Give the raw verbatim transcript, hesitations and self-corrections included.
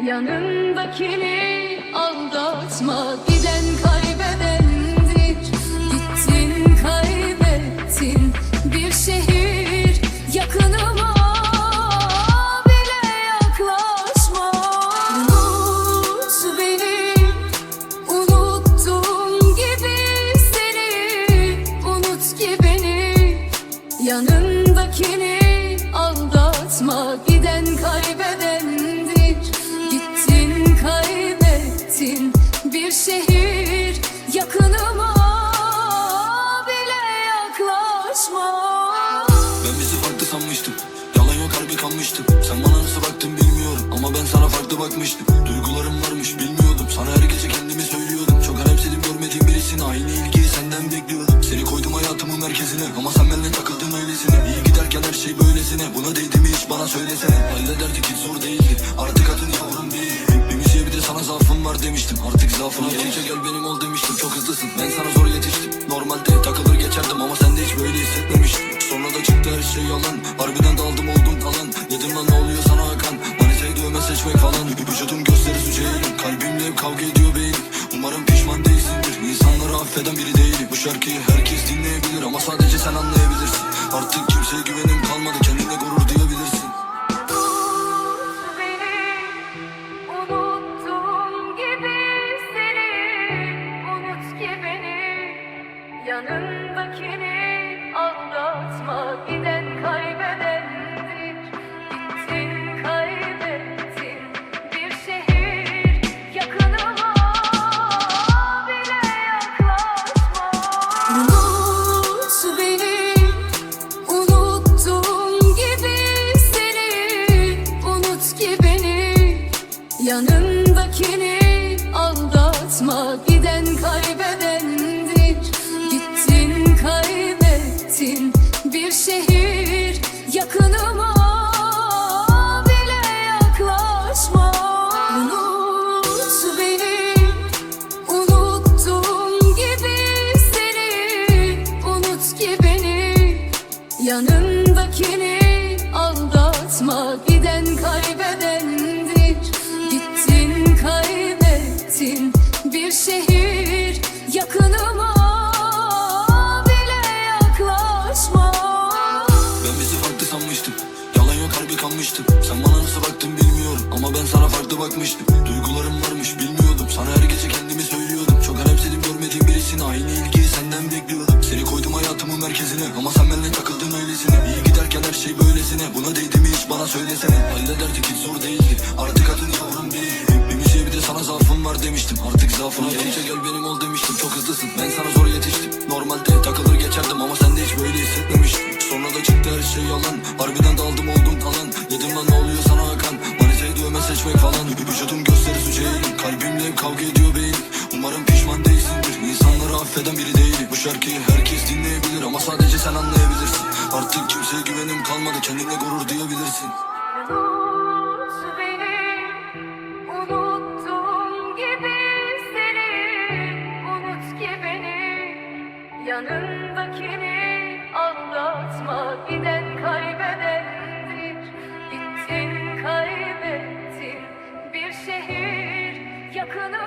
Yanındakini aldatma, giden kaybedendir. Gittin kaybettin bir şehir, yakınıma bile yaklaşma. Unut beni, unuttuğum gibi seni. Unut ki beni, yanındakini aldatma, giden kaybedendir. Gittin kaybettin bir şehir, yakınıma bile yaklaşma. Ben bizi farklı sanmıştım, yalan yok harbi kanmıştım. Sen bana nasıl baktın bilmiyorum ama ben sana farklı bakmıştım. Duygularım varmış bilmiyordum, sana her gece kendimi söylüyordum. Çok önemsedim görmediğim birisini, aynı ilgiyi senden bekliyordum. Seni koydum hayatımın merkezine ama sen benimle takıldın öylesine. İyi giderken her şey böylesine, buna değdi mi hiç bana söylesene. Hallederdik hiç zor değildi, artık adın yavrum değil. Bir müziğe bir de sana zaafım var demiştim, artık zaafına gelince gel benim ol demiştim. Çok hızlısın, ben sana zor yetiştim. Normalde takılır geçerdim ama sen de hiç böyle hissetmemiştim. Sonra da çıktı her şey yalan, harbiden daldım oldum kalan. Dedim lan ne oluyor sana Hakan, manitayı dövme seçmek falan. Vücudum gösteri süceğim, kalbimle hep kavga ediyor beynim. Umarım pişman değilsindir, insanları affeden biri değilim. Bu şarkıyı herkes dinleyebilir ama sadece sen anlayabilirsin. Artık kimseye güvenim kalmadı, kendine gurur duyabilirsin. Yanındakini aldatma, giden kaybedendir. Gittin kaybettin bir şehir, yakınıma bile yaklaşma. Unut beni, unuttuğum gibi seni. Unut ki beni, yanındakini aldatma, giden kaybedendir. Gittin kaybettin bir şehir, yakınıma bile yaklaşma. Unut beni, unuttuğum gibi seni. Unut ki beni, yanındakini aldatma, giden kaybedendir. Gittin kaybettin bir şehir, yakınıma kanmıştım. Sen bana nasıl baktın bilmiyorum ama ben sana farklı bakmıştım. Duygularım varmış bilmiyordum, sana her gece kendimi söylüyordum. Çok önemsedim görmediğim birisini, aynı ilgiyi senden bekliyordum. Seni koydum hayatımın merkezine ama sen benimle takıldın öylesine. İyi giderken her şey böylesine, buna değdi mi hiç bana söylesene. Hallederdik hiç zor değildi, artık adın yavrum değil. Bir müziğe bir de sana zaafım var demiştim, artık zaafına gelince gel benim ol demiştim. Çok hızlısın, ben sana zor yetiştim. Normalde takılır geçerdim ama sen de hiç böyle hissetmemiştim. Sonra da çıktı her şey yalan, harbiden daldım oldum kalan. Dedim lan ne oluyor sana Hakan, manitayı dövme seçmek falan. Vücudum gösteri süceğim, kalbimle hep kavga ediyor beynim. Umarım pişman değilsindir, insanları affeden biri değilim. Bu şarkıyı herkes dinleyebilir ama sadece sen anlayabilirsin. Artık kimseye güvenim kalmadı, kendine gurur duyabilirsin. Unut beni, unuttuğum gibi seni. Unut ki beni, yanındakini aldatma, giden kaybedendir. Gittin kaybettin bir şehir, yakını